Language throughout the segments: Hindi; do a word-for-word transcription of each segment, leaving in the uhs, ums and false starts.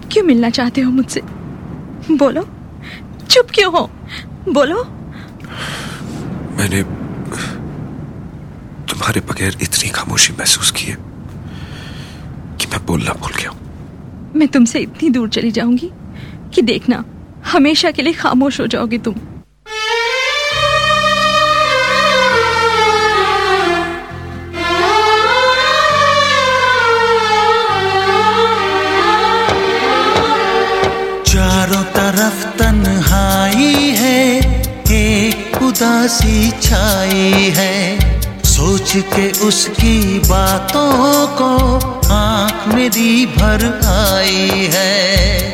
क्यों मिलना चाहते हो मुझसे? बोलो, चुप क्यों हो? बोलो। मैंने तुम्हारे बगैर इतनी खामोशी महसूस की है कि मैं बोलना भूल गया हूं। मैं तुमसे इतनी दूर चली जाऊंगी कि देखना, हमेशा के लिए खामोश हो जाओगे तुम। चारों तरफ तन्हाई है, एक उदासी छाई है, सोच के उसकी बातों को आँख मेरी भर आई है।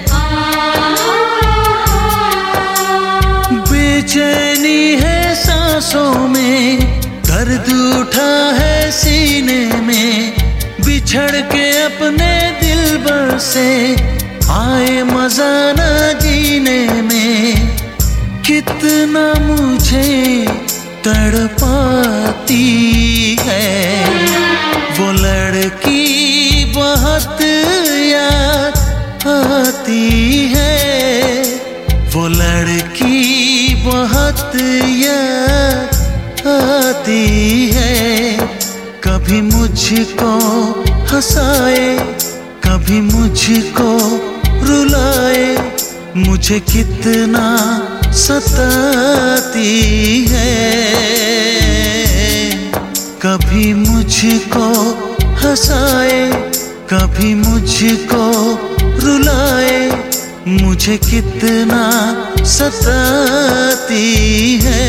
बेचैनी है सांसों में, दर्द उठा है सीने में, बिछड़ के अपने दिलबर से आए मजा न जीने में। कितना मुझे तड़पाती है वो लड़की, बहुत याद आती है वो लड़की, बहुत याद आती है। कभी मुझको हंसाए, कभी मुझको रुलाए, मुझे कितना सताती है। कभी मुझको हंसाए, कभी मुझको रुलाए, मुझे कितना सताती है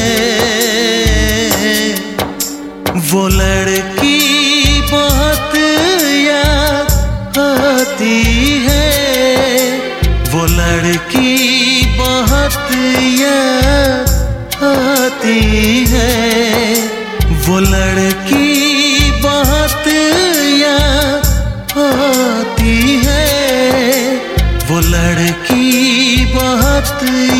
वो लड़की, बहुत याद आती है वो लड़की, बहुत याद आती है वो लड़की, बहुत याद आती है वो लड़की, बहुत